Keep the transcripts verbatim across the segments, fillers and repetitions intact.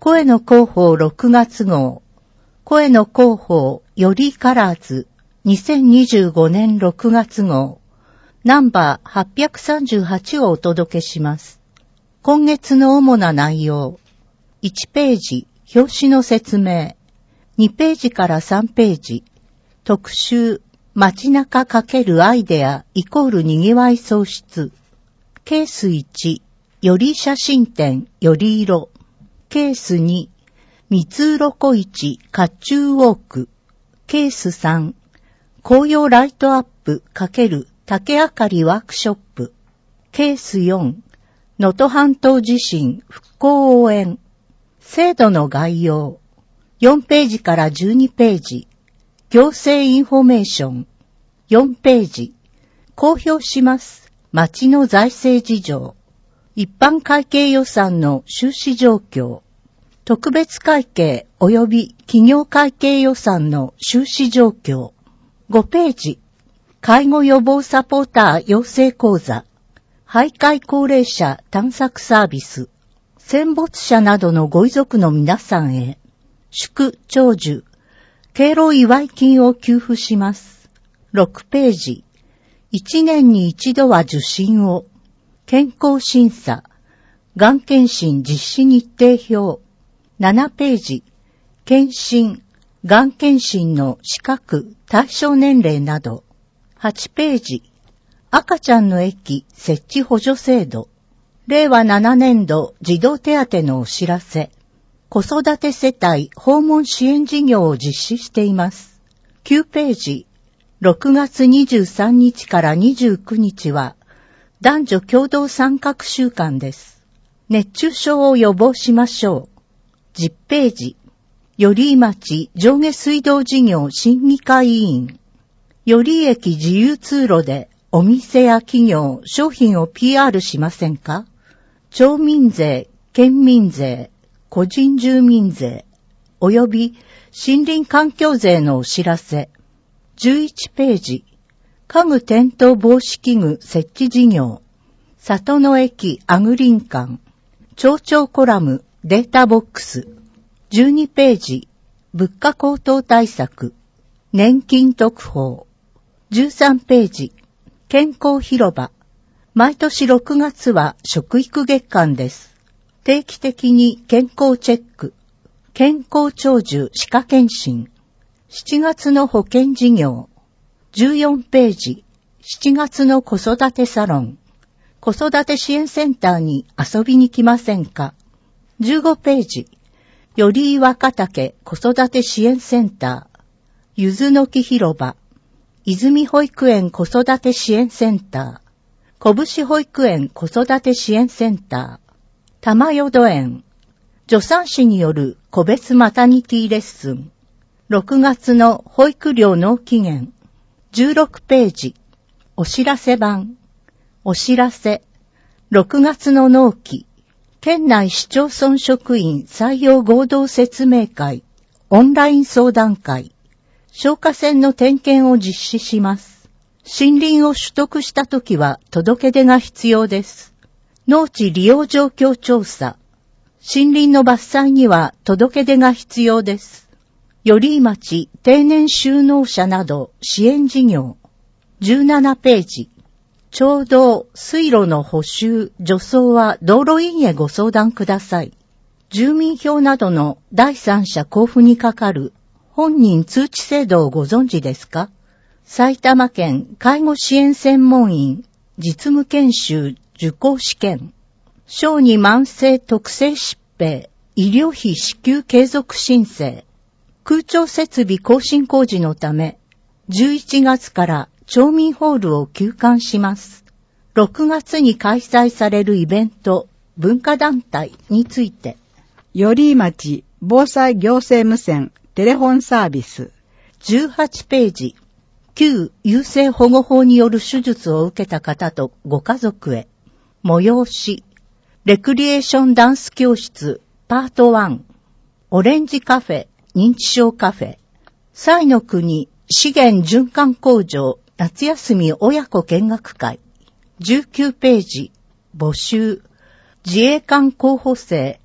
声の広報ろくがつ号、声の広報よりカラーズにせんにじゅうごねんろくがつ号、ナンバーはっぴゃくさんじゅうはちをお届けします。今月の主な内容。いちページ、表紙の説明。にページからさんページ。特集、街中×アイデアイコールにぎわい創出。ケースいち、より写真展より色。ケースに、三つ鱗市甲冑ウォーク。ケースさん、紅葉ライトアップ×竹あかりワークショップ。ケースよん、能登半島地震復興応援。制度の概要。よんページからじゅうにページ。行政インフォメーション。よんページ。公表します。町の財政事情。一般会計予算の収支状況。特別会計及び企業会計予算の収支状況。ごページ。介護予防サポーター養成講座。徘徊高齢者探索サービス。戦没者などのご遺族の皆さんへ。祝長寿。敬老祝い金を給付します。ろくページ。いちねんに一度は受診を。健康審査。がん検診実施日程表。ななページ。検診。がん検診の資格、対象年齢など。はちページ。赤ちゃんの駅設置補助制度。れいわななねんど児童手当のお知らせ。子育て世帯訪問支援事業を実施しています。きゅうページ。ろくがつにじゅうさんにちからにじゅうくにちは男女共同参画週間です。熱中症を予防しましょう。じゅっページ。寄居町上下水道事業審議会委員。寄居駅自由通路でお店や企業、商品を ピーアール しませんか？町民税、県民税、個人住民税、及び森林環境税のお知らせ。じゅういちページ。家具転倒防止器具設置事業。里の駅アグリン館。町長コラムデータボックス。じゅうにページ。物価高騰対策。年金特報。じゅうさんページ。健康広場。毎年ろくがつは食育月間です。定期的に健康チェック。健康長寿歯科検診。しちがつの保険事業。じゅうよんページ。しちがつの子育てサロン。子育て支援センターに遊びに来ませんか？じゅうごページ。よりい若竹子育て支援センター。ゆずの木広場。泉保育園子育て支援センター。こぶし保育園子育て支援センター。玉淀園。助産師による個別マタニティレッスン。ろくがつの保育料納期限。じゅうろくページ。お知らせ版。お知らせ。ろくがつの納期。県内市町村職員採用合同説明会。オンライン相談会。消火栓の点検を実施します。森林を取得したときは届け出が必要です。農地利用状況調査。森林の伐採には届け出が必要です。寄居町定年就農者など支援事業。じゅうななページ。町道、水路の補修、除草は道路院へご相談ください。住民票などの第三者交付にかかる本人通知制度をご存知ですか？埼玉県介護支援専門員実務研修受講試験。小児慢性特性疾病医療費支給継続申請。空調設備更新工事のためじゅういちがつから町民ホールを休館します。ろくがつに開催されるイベント、文化団体について。 寄居町防災行政無線テレフォンサービス。 じゅうはちページ。旧優生保護法による手術を受けた方とご家族へ。催し。レクリエーションダンス教室パートワン。オレンジカフェ認知症カフェ。彩の国資源循環工場夏休み親子見学会。じゅうきゅうページ。募集。自衛官候補生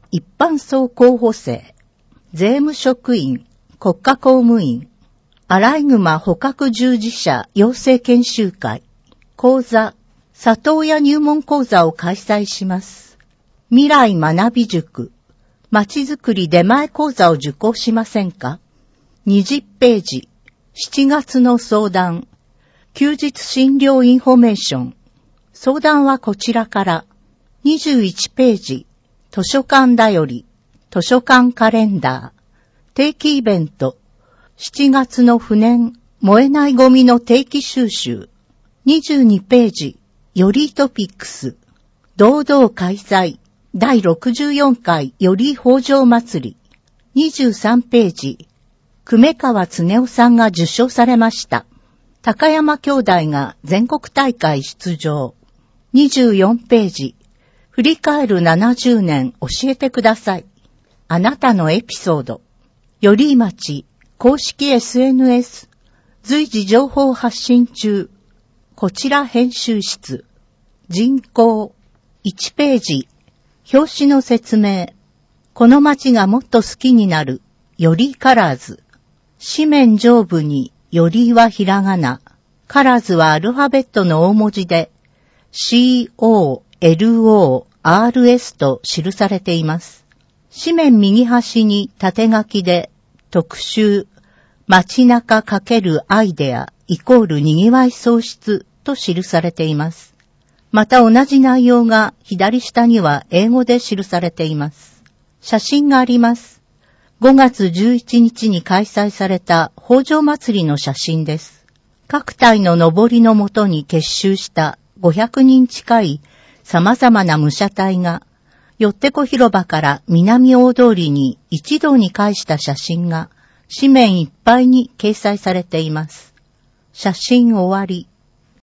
一般層候補生、税務職員、国家公務員、アライグマ捕獲従事者養成研修会、講座、里親入門講座を開催します。未来学び塾、まちづくり出前講座を受講しませんか？にじゅっページ、しちがつの相談、休日診療インフォメーション。相談はこちらから。にじゅういちページ、図書館だより、図書館カレンダー。定期イベント。しちがつの不燃、燃えないゴミの定期収集。にじゅうにページ、よりトピックス。堂々開催。だいろくじゅうよんかいより北条祭り。にじゅうさんページ、久米川恒夫さんが受賞されました。高山兄弟が全国大会出場。にじゅうよんページ、振り返るななじゅうねん教えてください。あなたのエピソード。より町公式 エスエヌエス、随時情報発信中。こちら編集室。人口。いちページ、表紙の説明。この町がもっと好きになる。よりカラーズ。紙面上部によりはひらがな。カラーズはアルファベットの大文字で シーオーエルオーアールエス と記されています。紙面右端に縦書きで特集、街中×アイデアイコールにぎわい創出と記されています。また同じ内容が左下には英語で記されています。写真があります。ごがつじゅういちにちに開催された北条祭りの写真です。各隊の上りのもとに結集したごひゃくにん近い様々な武者隊が、よってこ広場から南大通りに一堂に会した写真が紙面いっぱいに掲載されています。写真終わり。